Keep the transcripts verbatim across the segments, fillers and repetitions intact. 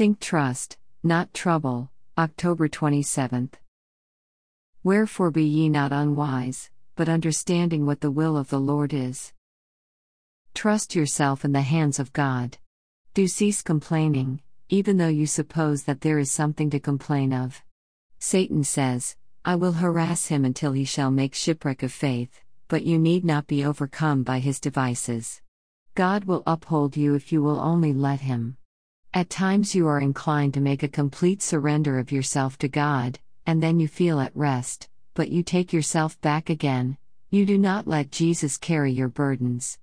Think trust, not trouble. October twenty-seventh. Wherefore be ye not unwise, but understanding what the will of the Lord is. Trust yourself in the hands of God. Do cease complaining, even though you suppose that there is something to complain of. Satan says, I will harass him until he shall make shipwreck of faith, but you need not be overcome by his devices. God will uphold you if you will only let him. At times you are inclined to make a complete surrender of yourself to God, and then you feel at rest, but you take yourself back again. You do not let Jesus carry your burdens.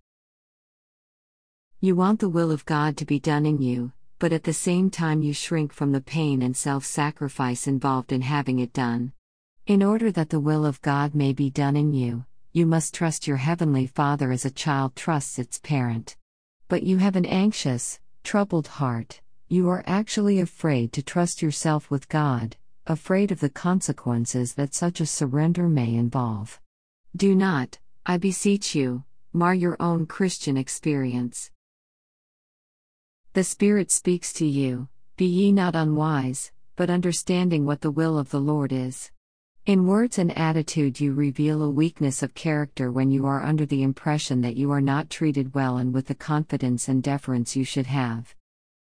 You want the will of God to be done in you, but at the same time you shrink from the pain and self-sacrifice involved in having it done. In order that the will of God may be done in you, you must trust your Heavenly Father as a child trusts its parent. But you have an anxious, troubled heart. You are actually afraid to trust yourself with God, afraid of the consequences that such a surrender may involve. Do not, I beseech you, mar your own Christian experience. The Spirit speaks to you, be ye not unwise, but understanding what the will of the Lord is. In words and attitude you reveal a weakness of character when you are under the impression that you are not treated well and with the confidence and deference you should have.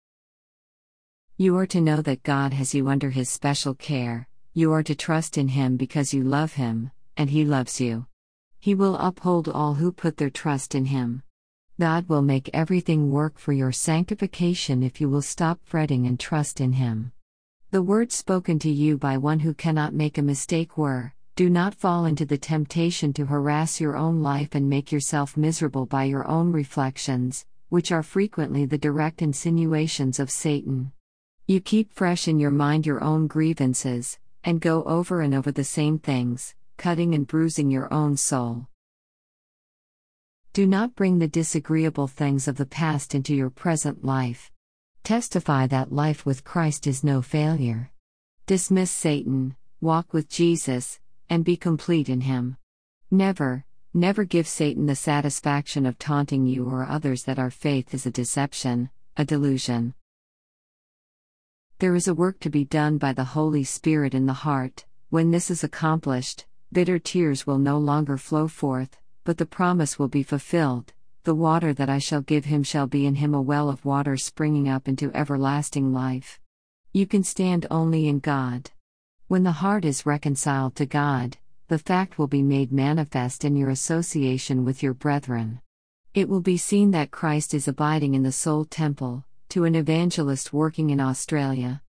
You are to know that God has you under His special care. You are to trust in Him because you love Him, and He loves you. He will uphold all who put their trust in Him. God will make everything work for your sanctification if you will stop fretting and trust in Him. The words spoken to you by one who cannot make a mistake were, do not fall into the temptation to harass your own life and make yourself miserable by your own reflections, which are frequently the direct insinuations of Satan. You keep fresh in your mind your own grievances, and go over and over the same things, cutting and bruising your own soul. Do not bring the disagreeable things of the past into your present life. Testify that life with Christ is no failure. Dismiss Satan, walk with Jesus, and be complete in Him. Never, never give Satan the satisfaction of taunting you or others that our faith is a deception, a delusion. There is a work to be done by the Holy Spirit in the heart. When this is accomplished, bitter tears will no longer flow forth, but the promise will be fulfilled. The water that I shall give him shall be in him a well of water springing up into everlasting life. You can stand only in God. When the heart is reconciled to God, the fact will be made manifest in your association with your brethren. It will be seen that Christ is abiding in the soul temple. To an evangelist working in Australia,